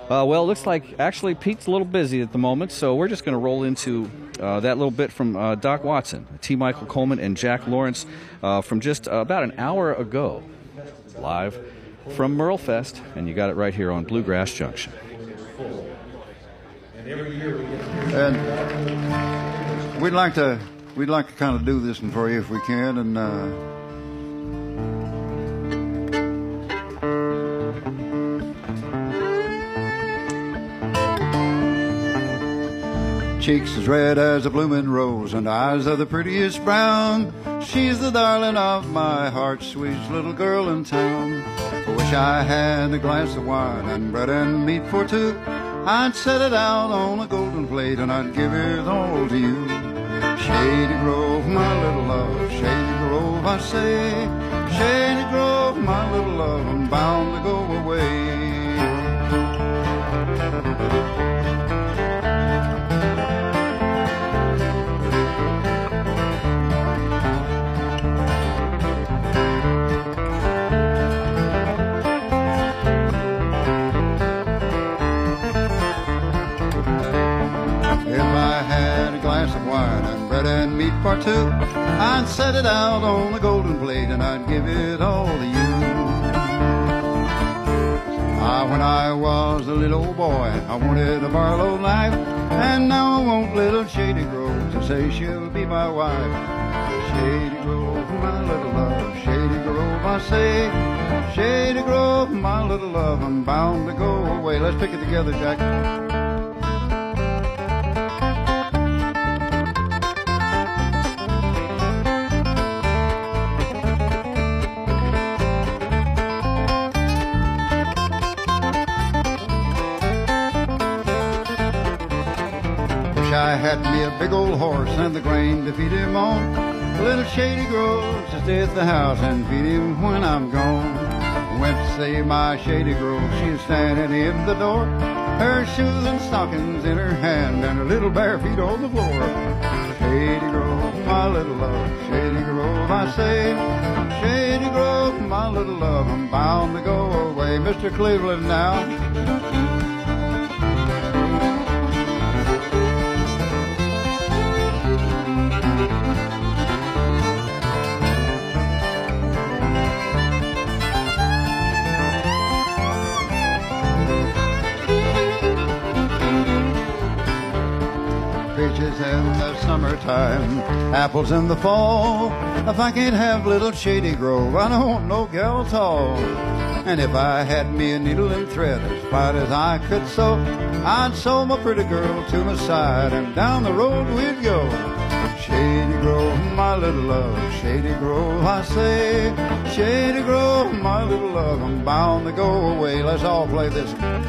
Well, it looks like actually Pete's a little busy at the moment, so we're just going to roll into that little bit from Doc Watson, T. Michael Coleman, and Jack Lawrence from just about an hour ago, live from Merle Fest, and you got it right here on Bluegrass Junction. And we'd like to kind of do this one for you if we can, and cheeks as red as a bloomin' rose and eyes of the prettiest brown. She's the darling of my heart, sweetest little girl in town. I wish I had a glass of wine and bread and meat for two. I'd set it out on a golden plate and I'd give it all to you. Shady Grove, my little love, Shady Grove, I say. Shady Grove, my little love, I'm bound to go away. And meat for two, I'd set it out on a golden plate and I'd give it all to you. When I was a little old boy, I wanted a Barlow knife, and now I want little Shady Grove to say she'll be my wife. Shady Grove, my little love, Shady Grove, I say. Shady Grove, my little love, I'm bound to go away. Let's pick it together, Jack. I had me a big old horse and the grain to feed him on. Little Shady Grove to stay at the house and feed him when I'm gone. Went to see my Shady Grove, she's standing in the door, her shoes and stockings in her hand and her little bare feet on the floor. Shady Grove, my little love, Shady Grove, I say. Shady Grove, my little love, I'm bound to go away. Mr. Cleveland now. Peaches in the summertime, apples in the fall. If I can't have little Shady Grove, I don't want no gal at all. And if I had me a needle and thread as fine as I could sew, I'd sew my pretty girl to my side and down the road we'd go. Shady Grove, my little love, Shady Grove, I say. Shady Grove, my little love, I'm bound to go away. Let's all play this one.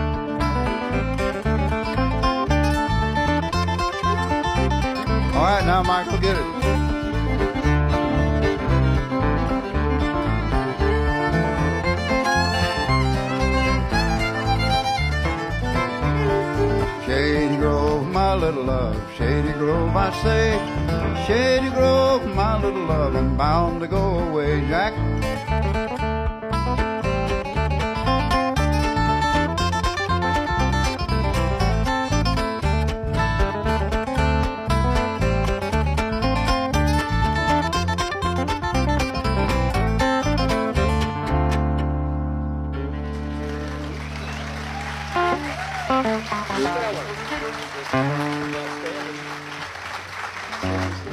All right, now, Michael, get it. Shady Grove, my little love, Shady Grove, I say. Shady Grove, my little love, I'm bound to go away, Jack.